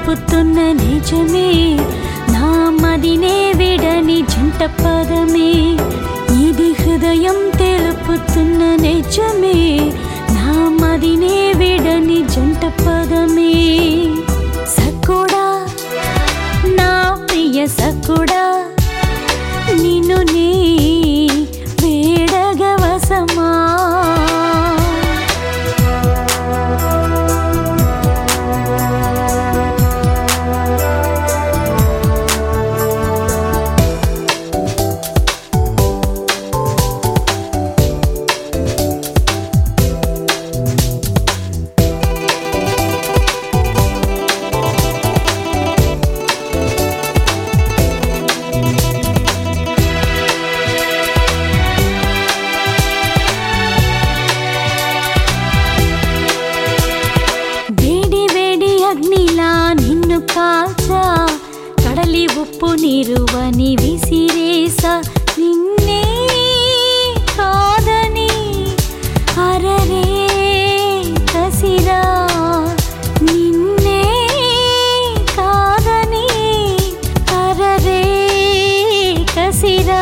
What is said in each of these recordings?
తెలుపుతున్న నిజమే, నా మదినే విడని జంట పదమే. ఇది హృదయం తెలుపుతున్న నిజమే, నా మదినే విడని జంట పదమే. సకుడా నా ప్రియ సకుడా, నిన్ను నీ వేడగవసమా. అగ్నిలా నిన్ను కాల్చా, కడలి ఉప్పు నీరువని విసిరేసా. నిన్నే కాదని అరరే కసిరా, నిన్నే కాదని అరరే కసిరా.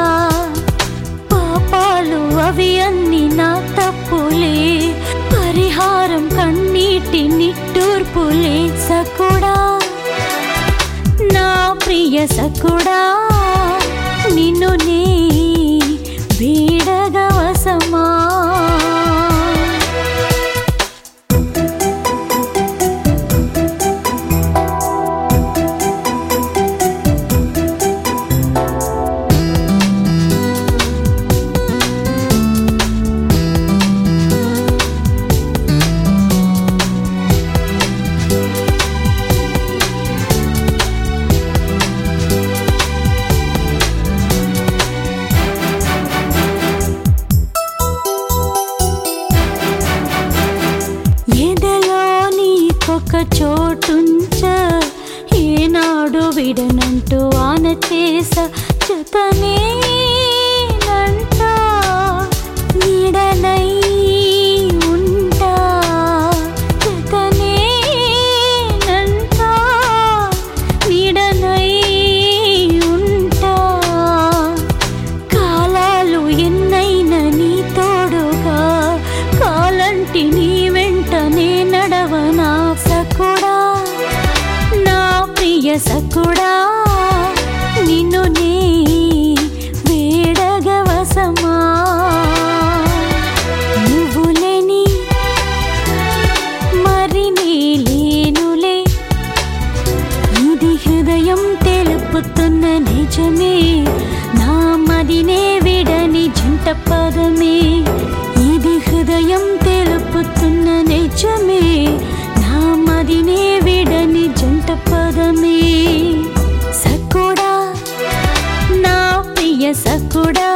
పాపాలు అవి అన్ని నా తప్పులే, పరిహారం కన్నీటి నిట్టూర్పులే. సకుడా నా ప్రియ సకుడా, నిన్ను నీ వేడగవసమా. ఒక చోటుంచ ఏనాడు విడనంటూ ఆన చేస. జతనే నంట నీడనై ఉంటా, జతనే నంట నీడనై ఉంటా. కాలాలు ఎన్నైనా నీ తోడుగా, కాలంటి నీ వెంటనే నడవనా. సకుడా నా ప్రియ సకుడా, నిన్ను నీ వేడగవసమా. నువ్వు లేని మరి నీ లేనులే, ఇది హృదయం తెలుపుతున్న నిజమే, నా మదినే విడని జంట పదమే. ఇది హృదయం తెలుపుతున్న నిజమే, నా మదినే విడని జంట పదమే. సకుడా నా ప్రియ సకుడా,